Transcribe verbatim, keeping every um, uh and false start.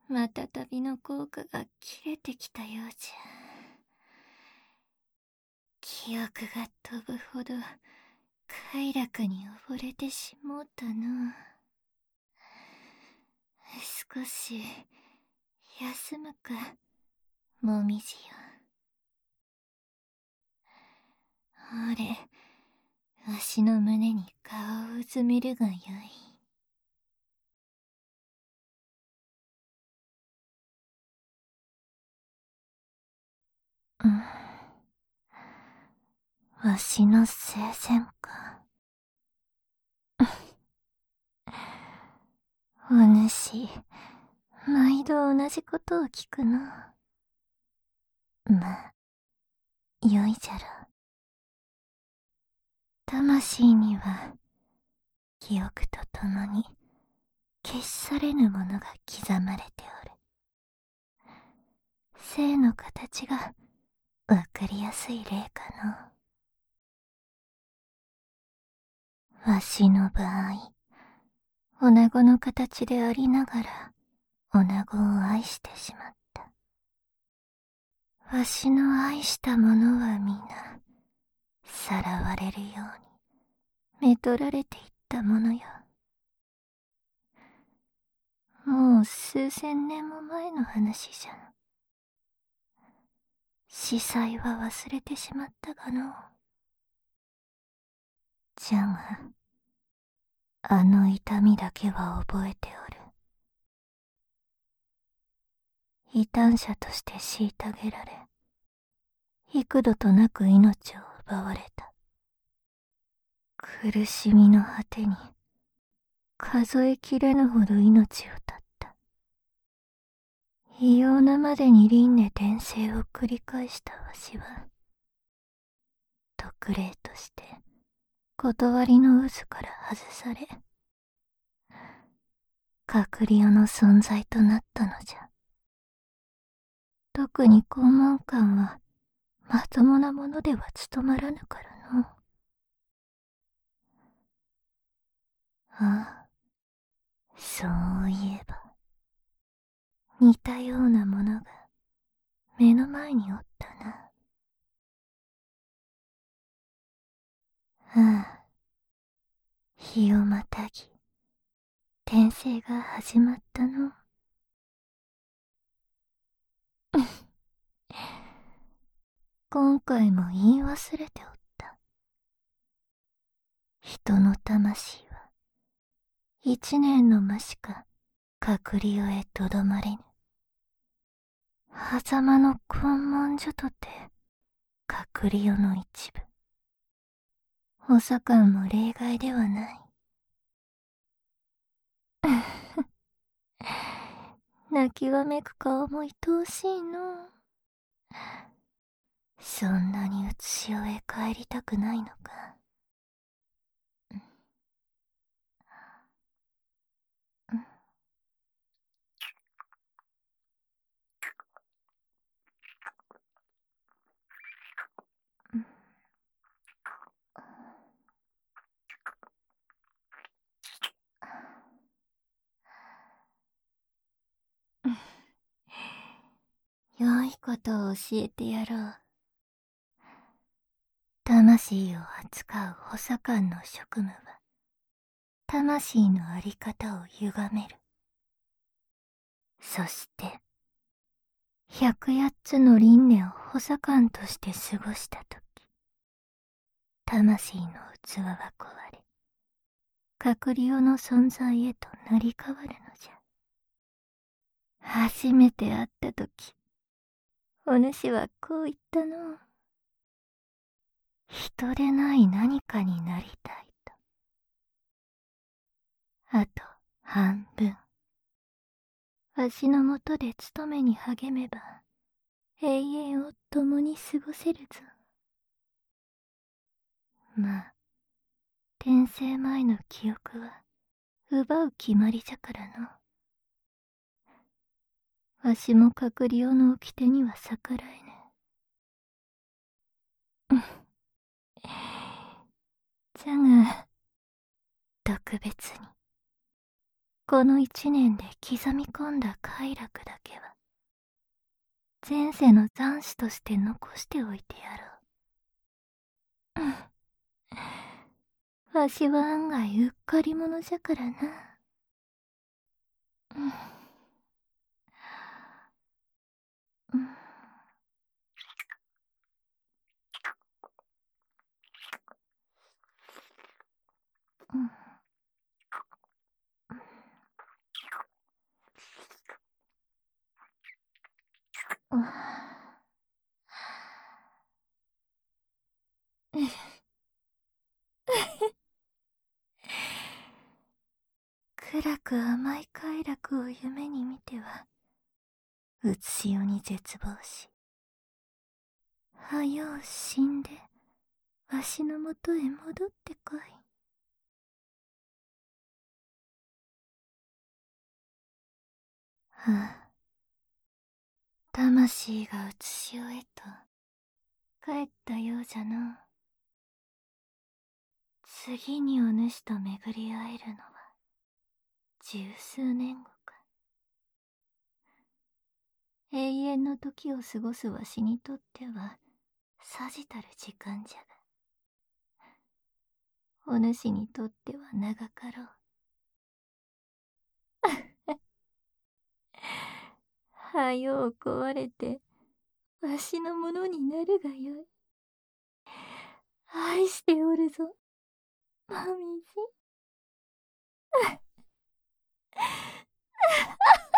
また旅の効果が切れてきたようじゃ。記憶が飛ぶほど快楽に溺れてしもうたな。少し休むか、もみじよ。あれ、わしの胸に顔をうずめるがよい。うん。わしの生前か。お主、毎度同じことを聞くな。まあ、よいじゃろ。魂には、記憶とともに、消し去れぬものが刻まれておる。生の形が、わかりやすい例かの。わしの場合、女子の形でありながら、女子を愛してしまった。わしの愛したものは皆、さらわれるように、めとられていったものよ。もう数千年も前の話じゃん。司祭は忘れてしまったがの。じゃが、あの痛みだけは覚えておる。異端者として虐げられ、幾度となく命を奪われた。苦しみの果てに、数えきれぬほど命を絶った。異様なまでに輪廻転生を繰り返したわしは、特例として、断りの渦から外され、隔離用の存在となったのじゃ。特に肛門官は、まともなものでは務まらぬからの。ああ、そういえば、似たようなものが、目の前におったな。ああ、日をまたぎ、転生が始まったの。今回も言い忘れておった。人の魂は、一年の間しか、隔離をへとどまれぬ。狭間の根文所とて、隔離用の一部。補佐官も例外ではない。泣きわめく顔も愛おしいの。そんなにうつしおへ帰りたくないのか。良いことを教えてやろう。魂を扱う補佐官の職務は、魂のあり方を歪める。そして、百八つの輪廻を補佐官として過ごしたとき、魂の器は壊れ、隔離用の存在へと成り変わるのじゃ。初めて会ったとき、お主はこう言ったの。人でない何かになりたいと。あと半分。わしのもとで勤めに励めば、永遠を共に過ごせるぞ。まあ、転生前の記憶は、奪う決まりじゃからの。わしも隔離用の掟には逆らえぬ。じゃが、特別に、 この一年で刻み込んだ快楽だけは前世の残滓として残しておいてやろう。うん。わしは案外うっかり者じゃからな。うん。うん。うん。うん。暗く甘い快楽を夢に見てはうつしおに絶望し、はよう死んでわしのもとへ戻ってこい。はあ、魂がうつしおへと帰ったようじゃの。次にお主と巡り会えるのは十数年後か。永遠の時を過ごすわしにとってはさじたる時間じゃが、お主にとっては長かろう。はよう壊れてわしのものになるがよい。愛しておるぞ、もみじ。